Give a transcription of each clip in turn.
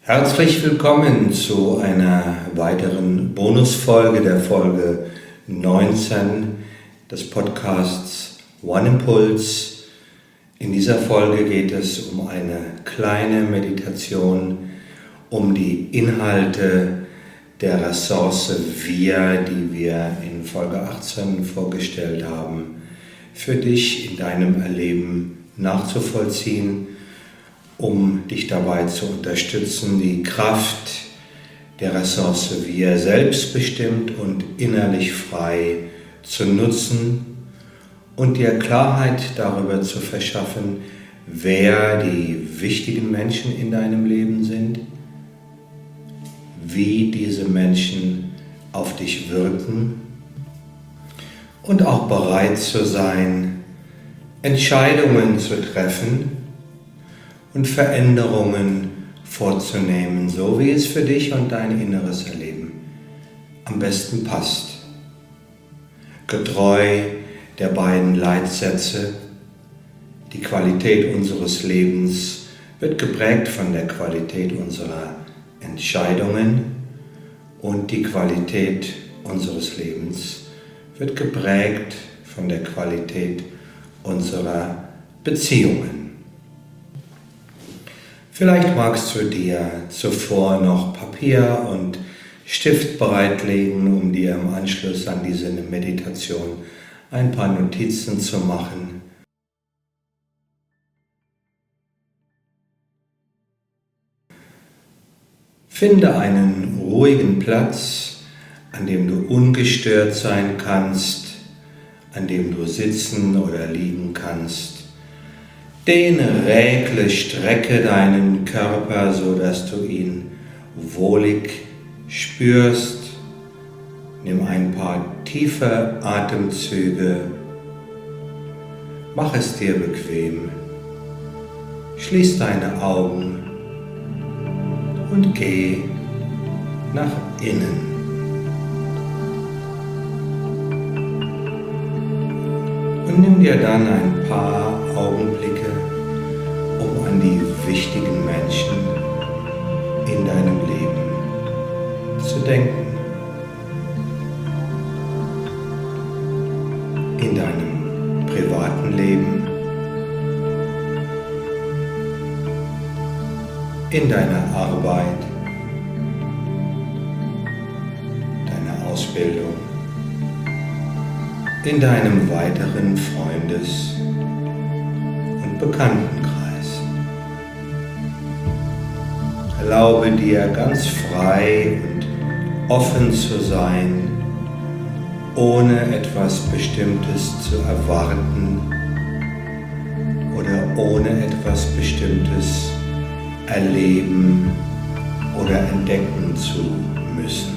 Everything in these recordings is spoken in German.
Herzlich willkommen zu einer weiteren Bonusfolge der Folge 19 des Podcasts One Impulse. In dieser Folge geht es um eine kleine Meditation, um die Inhalte der Ressource Wir, die wir in Folge 18 vorgestellt haben, für dich in deinem Erleben nachzuvollziehen, um dich dabei zu unterstützen, die Kraft der Ressource Wir selbstbestimmt und innerlich frei zu nutzen und dir Klarheit darüber zu verschaffen, wer die wichtigen Menschen in deinem Leben sind, wie diese Menschen auf dich wirken und auch bereit zu sein, Entscheidungen zu treffen und Veränderungen vorzunehmen, so wie es für dich und dein inneres Erleben am besten passt. Getreu der beiden Leitsätze, die Qualität unseres Lebens wird geprägt von der Qualität unserer Entscheidungen und die Qualität unseres Lebens wird geprägt von der Qualität unserer Beziehungen. Vielleicht magst du dir zuvor noch Papier und Stift bereitlegen, um dir im Anschluss an diese Meditation ein paar Notizen zu machen. Finde einen ruhigen Platz, an dem du ungestört sein kannst, an dem du sitzen oder liegen kannst. Dehne, regle, strecke deinen Körper, so dass du ihn wohlig spürst. Nimm ein paar tiefe Atemzüge. Mach es dir bequem. Schließ deine Augen und geh nach innen. Und nimm dir dann ein paar Augenblicke, um an die wichtigen Menschen in deinem Leben zu denken. In deinem privaten Leben, in deiner Arbeit, deiner Ausbildung, in deinem weiteren Freundes- und Bekanntenkreis. Erlaube dir ganz frei und offen zu sein, ohne etwas Bestimmtes zu erwarten oder ohne etwas Bestimmtes erleben oder entdecken zu müssen.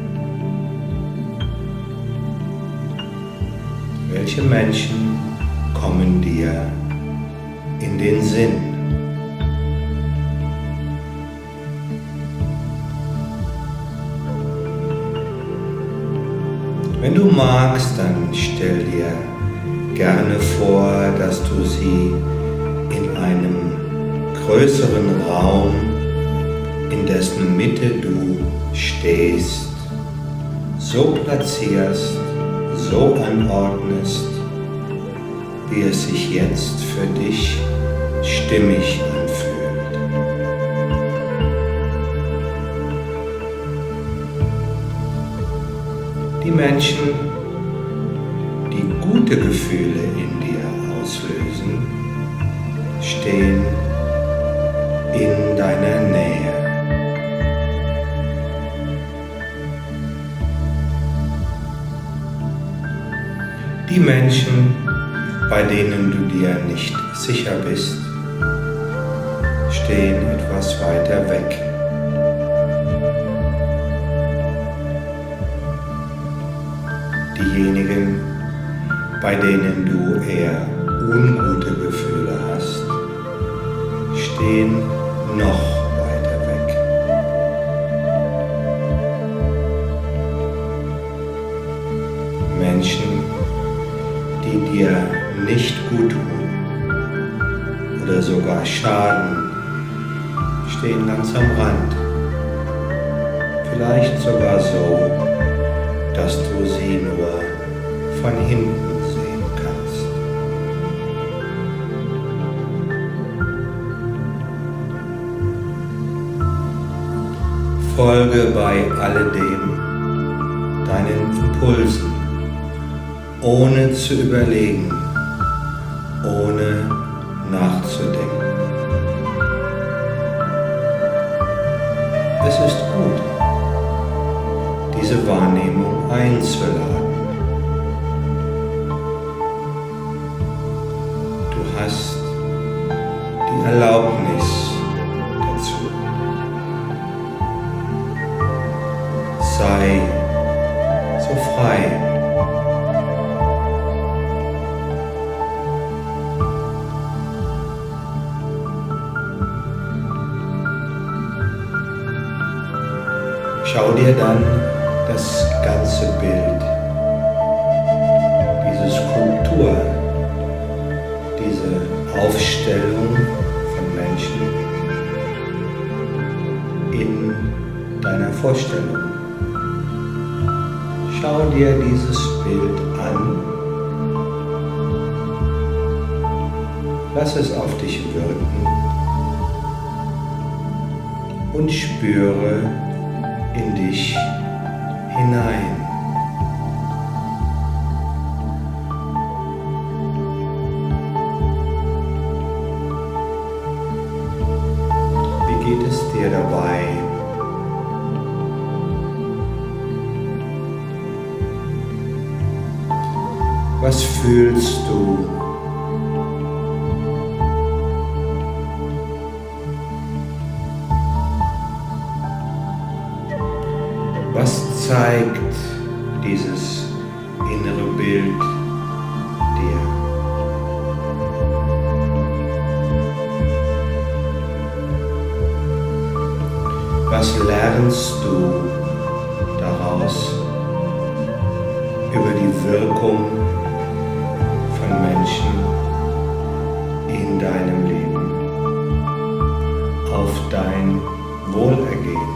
Welche Menschen kommen dir in den Sinn? Wenn du magst, dann stell dir gerne vor, dass du sie in einem größeren Raum, in dessen Mitte du stehst, so platzierst, so anordnest, wie es sich jetzt für dich stimmig anfühlt. Die Menschen, die gute Gefühle in dir auslösen, stehen in deiner Nähe. Die Menschen, bei denen du dir nicht sicher bist, stehen etwas weiter weg. Diejenigen, bei denen du eher ungute Gefühle hast, stehen noch weiter weg. Menschen, die dir nicht gut tun oder sogar schaden, stehen ganz am Rand. Vielleicht sogar so, dass du sie nur von hinten sehen kannst. Folge bei alledem deinen Impulsen, ohne zu überlegen, ohne nachzudenken. Es ist gut, diese Wahrnehmung einzuladen. Du hast die Erlaubnis dazu. Sei so frei. Schau dir dann das ganze Bild, diese Skulptur, diese Aufstellung von Menschen in deiner Vorstellung. Schau dir dieses Bild an, lass es auf dich wirken und spüre in dich hinein. Wie geht es dir dabei? Was fühlst du? Was zeigt dieses innere Bild dir? Was lernst du daraus über die Wirkung von Menschen in deinem Leben auf dein Wohlergehen?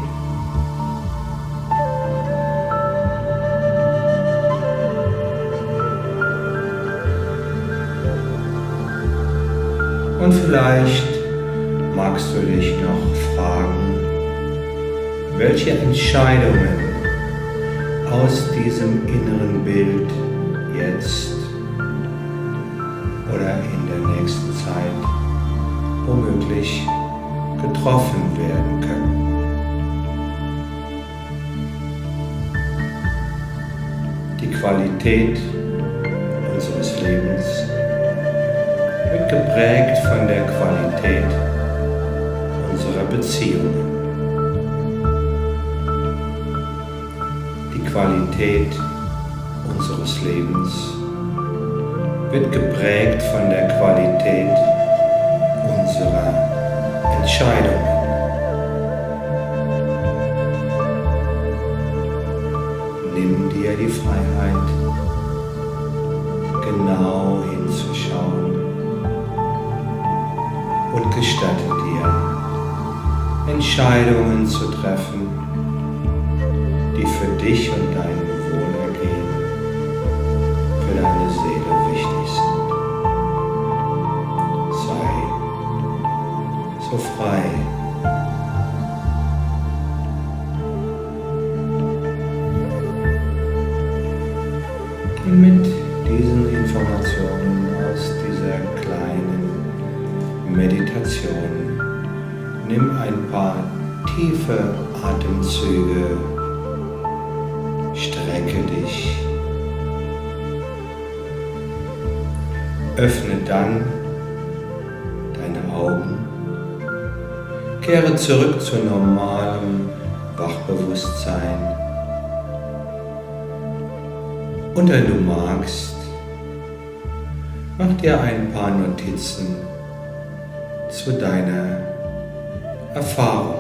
Und vielleicht magst du dich noch fragen, welche Entscheidungen aus diesem inneren Bild jetzt oder in der nächsten Zeit womöglich getroffen werden können. Die Qualität unseres Lebens wird geprägt von der Qualität unserer Beziehungen. Die Qualität unseres Lebens wird geprägt von der Qualität unserer Entscheidungen. Nimm dir die Freiheit, genau hinzuschauen und gestatte dir, Entscheidungen zu treffen, die für dich und dein Wohlergehen, für deine Seele wichtig sind. Sei so frei. Und mit diesen Informationen aus dieser kleinen Meditation nimm ein paar tiefe Atemzüge, strecke dich, öffne dann deine Augen, kehre zurück zu normalem Wachbewusstsein und wenn du magst, mach dir ein paar Notizen zu deiner Erfahrung.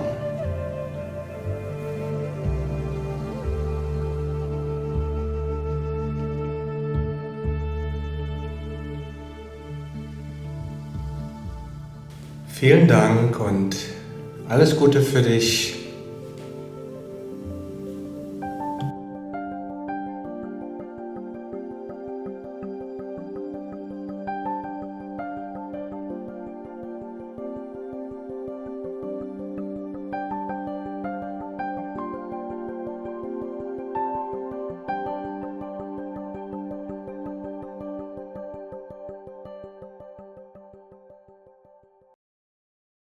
Vielen Dank und Alles Gute für dich.